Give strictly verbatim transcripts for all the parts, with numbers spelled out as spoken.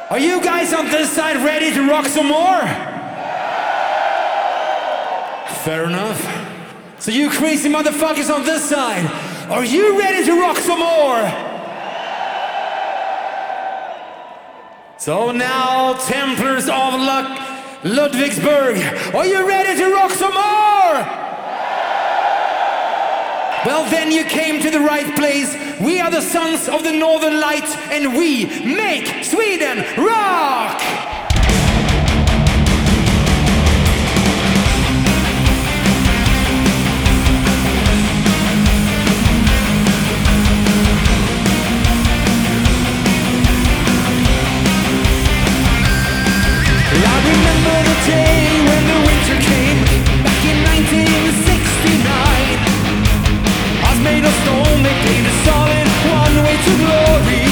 Are you guys on this side ready to rock some more? Fair enough. So you crazy motherfuckers on this side, are you ready to rock some more? So now, Templars of Luck, Ludwigsburg, are you ready to rock some more? Well, then you came to the right place. We are the sons of the Northern Light, and we make Sweden rock! I remember the day when the winter came, back in nineteen sixty-nine. Us made of stone, they paved a solid one way to glory.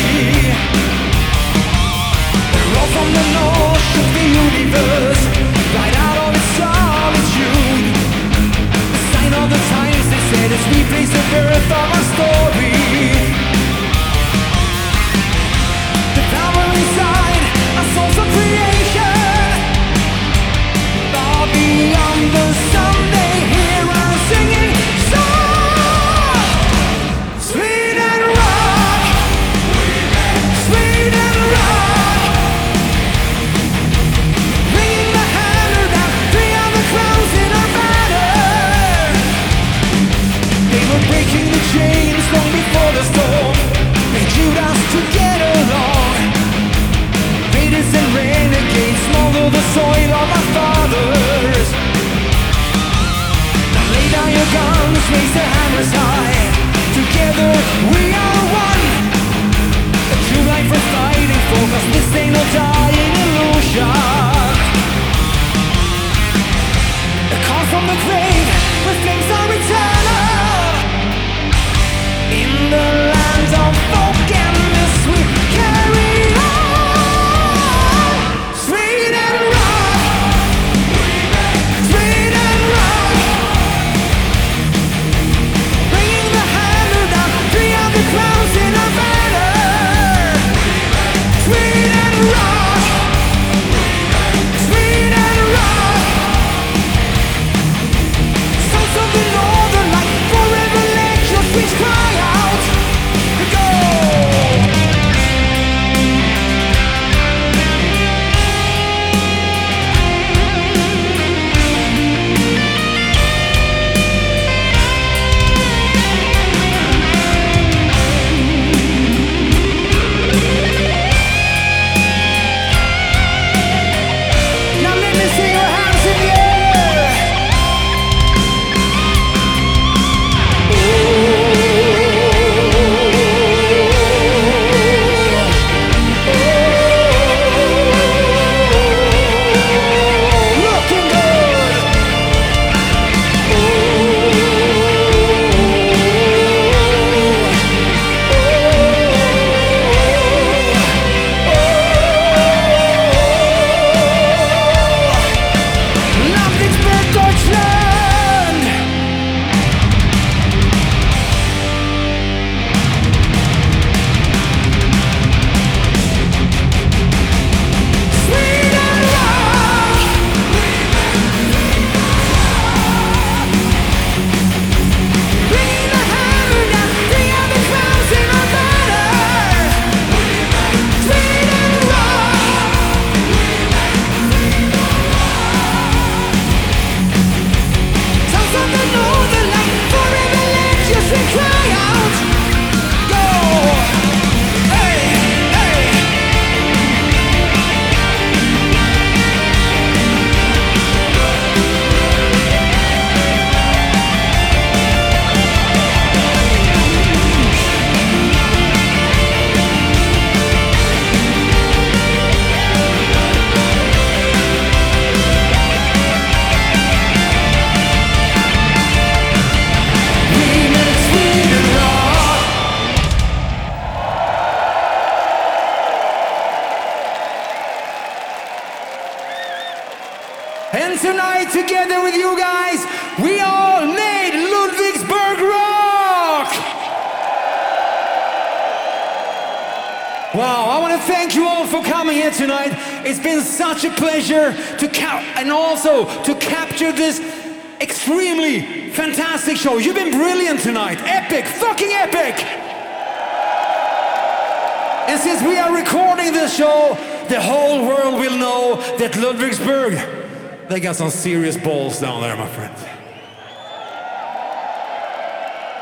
We're all from the north of the universe, right out of its solitude. The sign of the times, they said, as we place the birth of our story. The power inside, our souls of creation. Beyond the sun, they hear us singing song. Sweden rock, Sweden rock. Bringing the hammer down, three other crowns in our banner. They were breaking the chains long before the storm. They chewed us to get along. Raiders and renegades smuggle the soil of our fathers. Now lay down your guns, raise the hammers high. Together we are one. A true life we're fighting for, 'cause this ain't no dying illusion. A call from the grave, where flames are eternal. In the land of folk and myth we carry on. Sweden rock, Sweden rock. Bringing the hammer down, three other crowns in our banner. Sweden rock, Sweden rock. Sons of the Northern Light, forever let your screams cry out. Go! Now let me see your hands in the air. Looking good. Ludwigsburg, Deutschland. Sweden rock. Bringing the hammer down, three other crowns in our banner. Sweden rock. Sons of the Northern Light, forever let your scream cry out. Go! Hey, hey. We make Sweden rock. And tonight, together with you guys, we all made Ludwigsburg rock! Wow, I want to thank you all for coming here tonight. It's been such a pleasure to cap and also to capture this extremely fantastic show. You've been brilliant tonight. Epic, fucking epic. And since we are recording this show, the whole world will know that Ludwigsburg, they got some serious balls down there, my friend.